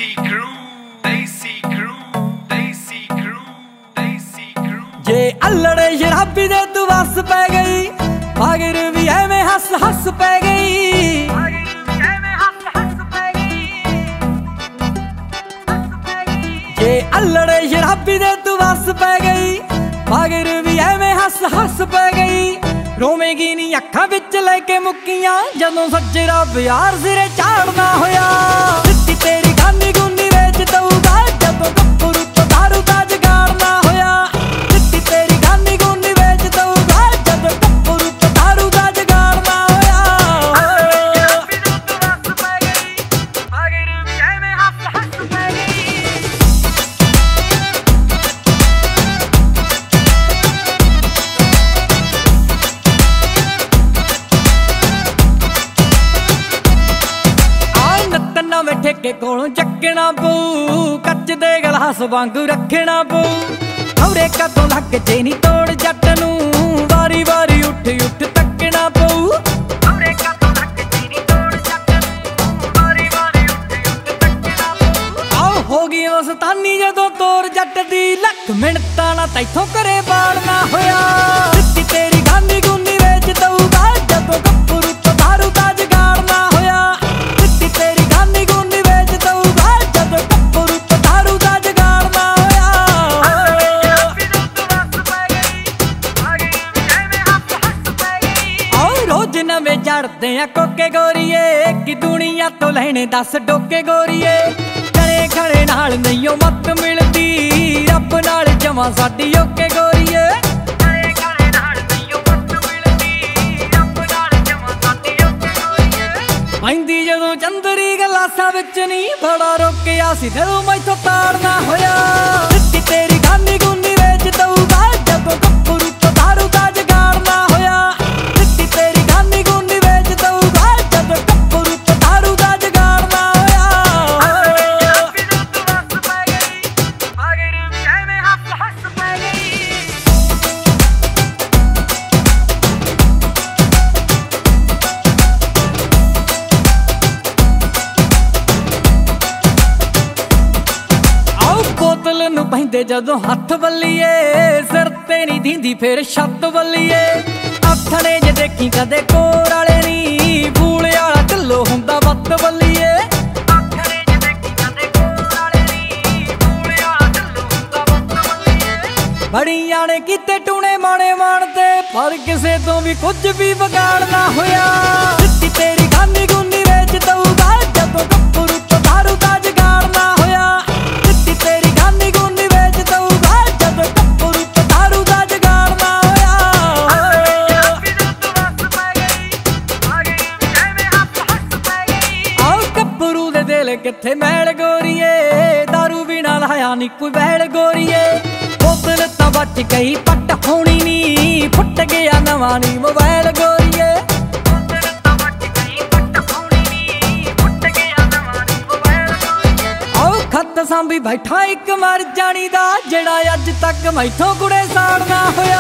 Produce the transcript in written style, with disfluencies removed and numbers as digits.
जे अल्लड़े शराबी दे तू बस पै गई, मगर भी एवें हस हस पै गई। जे अल्लड़े शराबी दे तू बस पै गई, मगर भी एवें हस हस पै गई। रोवेगी नी अखां विच लेके मुक्कियां, जदों सज्जरा प्यार सिरे चाड़ना होया। सिद्धी तेरी गानी गुनी वेच दऊगा, जदों गप्परू तो दारू दा जगाड़ना होया। सिद्धी तेरी गानी गुनी वेच दऊगा, जदों गप्परू तो दारू दा जगाड़ना होया। नवें ठेके कोलों चक्कना पऊ, कच दे गलास वांगू रखना पऊ। खौरे कदों लग जे नी तोड़ जट नूं, वारी वारी उठ उठ तकना पऊ। खौरे कदों लग जे नी तोड़ जट नूं, वारी वारी उठ उठ तकना पऊ। आओ हो गई मस्तानी जदों तोड़ जट दी, लख मिनटां ना तैथों करे बाड़ना होया। सिद्धी तेरी गानी गुनी वेच दऊगा, जदों गप्परू तो दारू दा जगाड़ना होया। सिद्धी तेरी गानी गुनी वेच दऊगा, जदों गप्परू तो दारू दा जगाड़ना होया। आओ रोज नवें चढ़दे आ कोके गोरीए, कि दुनिया तो लैणे 10 डोके गोरीए। करे खड़े नाल नहीं मत मिलदी, रब नाल जमा साडी ओके गोरीए। आंदी जदों चंदरी गलासां विच नी, बड़ा रोकिया सी जदों मैथों ताड़ना होया। सिद्धी तेरी गानी गुनी वेच दऊगा, जदों गप्परू तो दारू दा जगाड़ना होया। सिद्धी तेरी गानी गुनी वेच दऊगा, जदों गप्परू तो दारू दा जगाड़ना होया। बोतल नूं पैंदे जदों हथ बल्लीए, सिर ते नी दींदी फिर छत बल्लीए। आथणे जे देखी कदे कोर वाले नी, फूले वाला ढिल्लो हुंदा वत बल्लीए। आथणे जे देखी कदे कोर वाले नी, फूले वाला ढिल्लो हुंदा वत बल्लीए। बड़ियां ने कीते टूणे माणे माणदे, पर किसे तो भी कुछ भी विगाड़ना होया। सिद्धी तेरी गानी गुनी वेच दऊगा, जदों गप्परू तो दारू दा जगाड़ना होया। सिद्धी तेरी गानी गुनी वेच दऊगा, जदों गप्परू तो दारू दा जगाड़ना होया। आओ गप्परू दे दिल किथे मैल गोरीए, दारू बिना लाया नी कोई बैल गोरीए। बोतल तां बच गई पट होनी नी, फुट गया नवां नी मोबाइल गोरीए। खत सांभी बैठा एक मर जानी दा, जेड़ा अज तक मैथों कुड़े साड़ना होया।